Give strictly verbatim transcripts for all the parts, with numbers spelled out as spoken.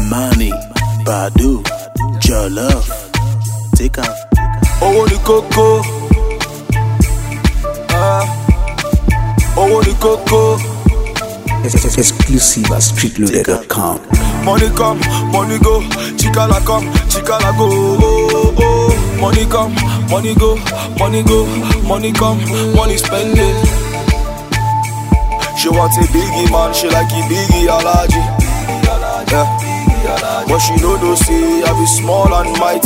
Money, Badu, your love. Take off. Owó ni kókó. Ah. Owó ni kókó. Exclusive at street loaded dot com. Money come, money go. Chikala come, chikala go. Oh, oh. Money come, money go. Money go, money come, money spend it. She want a biggie man, she like a biggie allergy. Yeah. But she know no say I be small and mighty.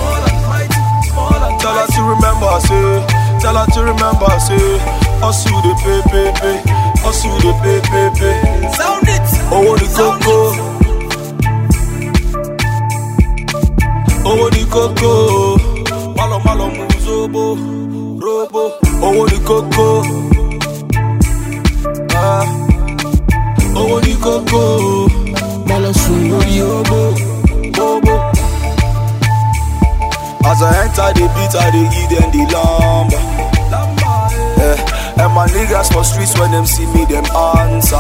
Tell her to remember, say. Tell her to remember, say. Hustle the pay, pay, pay. Hustle the pay, pay, pay. Sound it. Oh, the coco. Oh, the coco. Malo, malo, muzobo. Robo. Oh, the coco. Ah. Oh, the coco. Malo, suri, obo. Bobo. As I enter the beat, I dey give them the lamba. Yeah. And my niggas for streets when them see me, them answer.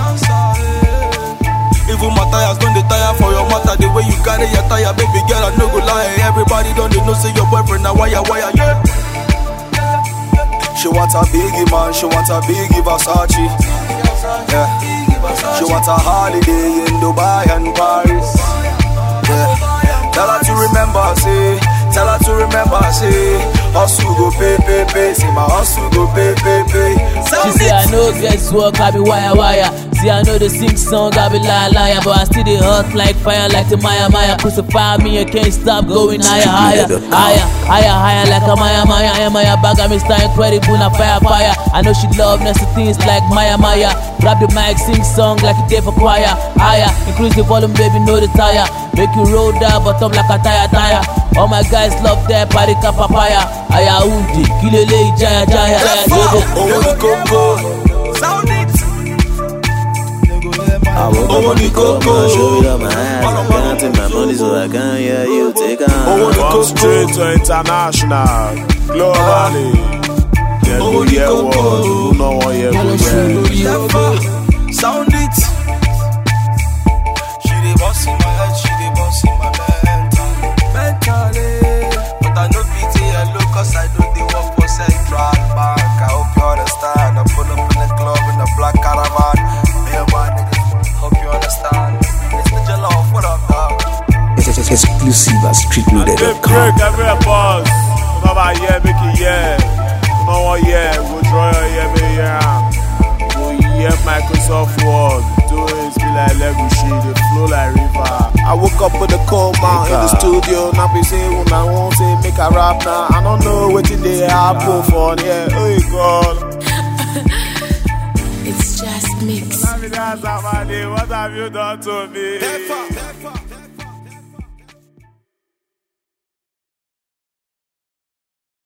Even my tires don't they tire for your matter. The way you carry your tire, baby girl, I no go lie. Everybody don't they know say your boyfriend now wire wire, yeah. She want a biggie man, she want a biggie Versace. Yeah. She want a holiday in Dubai and Paris. Yeah. Tell her to remember, say. Tell her to remember, say. Hustle go pay, pay, pay. Say my hustle go pay, pay, pay. She say I know guess work, I be wire, wire. See I know the sing song, I be liar, liar. But I still dey hot like fire, like the Maya, Maya. Crucify me, I can't stop going higher, higher, higher, higher, higher, like a Maya, Maya. I am Maya, bag, I'm Mister Incredible, na fire, fire. I know she love nasty things like Maya, Maya. Grab the mic, sing song like a day for choir. Higher, increase the volume, baby, know the tire. Make you roll down, bottom like a tire, tire. All my guys love that party papaya. Aya undi, kilele, jaya, jaya, jaya. Oh, the coco. Sound it. I woke up on the coco, show it up my ass. I'm counting my money so I can hear you take on. Come straight to international, globally. Yeah, go yeah, world. You know what yeah, go yeah. Sound it. She dey boss in my head, she dey boss in my mental, mentally. But I know P T L cause I know they work for Central Bank. I hope you understand. I pull up in the club in the black caravan. Me and my niggas, hope you understand. It's the Jollof, what up, dog? Exclusive at street loaded dot com. Break every boss. Come over here, make it yeah. Come on, yeah. Go draw your yeah, me yeah. Go yeah, Microsoft Word. Do it be like Legushi, they flow like river. I woke up with a cold mouth in the studio. Now be saying when I won't say make a rap now. I don't know what they happen for yeah. Oh God. It's just mix. What have you done to me?